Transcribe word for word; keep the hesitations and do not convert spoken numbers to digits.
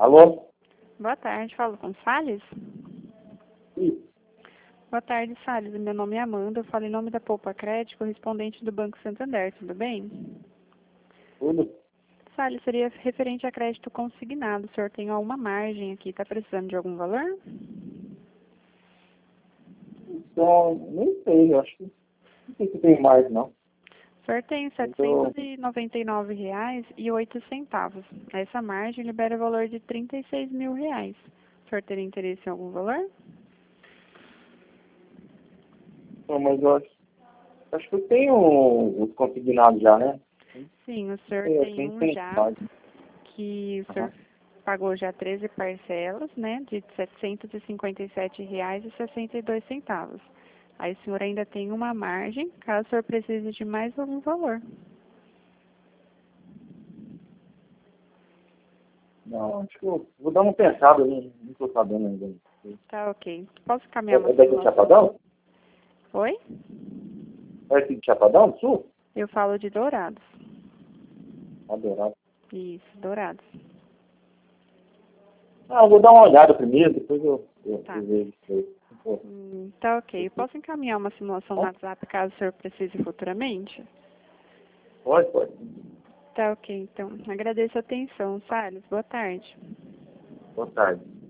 Alô? Boa tarde, falo com Salles? Isso. Boa tarde, Salles. Meu nome é Amanda, eu falo em nome da Poupa Crédito, correspondente do Banco Santander, tudo bem? Tudo? Salles, seria referente a crédito consignado. O senhor tem alguma margem aqui, está precisando de algum valor? Então, nem sei, eu acho que não sei se tem mais, não. O senhor tem setecentos e noventa e nove reais e oito centavos. Essa margem libera o valor de trinta e seis mil reais. O senhor teria interesse em algum valor? Não, mas eu acho, acho que eu tenho os consignados já, né? Sim, o senhor Eu tem tenho um tem já, mais. que o senhor Aham. pagou já treze parcelas, né, de setecentos e cinquenta e sete reais e sessenta e dois centavos. Aí o senhor ainda tem uma margem, caso o senhor precise de mais algum valor. Não, acho que eu vou dar uma pensada, eu não não estou sabendo ainda. Tá, ok. Posso É, caminhar uma é daqui de simulação? Chapadão? Oi? É aqui de Chapadão, do Sul? Eu falo de Dourados. Adorado. Isso, Dourados. Ah, eu vou dar uma olhada primeiro, depois eu, eu, Tá. eu vejo isso aí. Pô, Hum, tá, ok. Eu posso encaminhar uma simulação no bom? WhatsApp, caso o senhor precise futuramente? Pode, pode. Tá, ok. Então, agradeço a atenção. Salles, boa tarde. Boa tarde.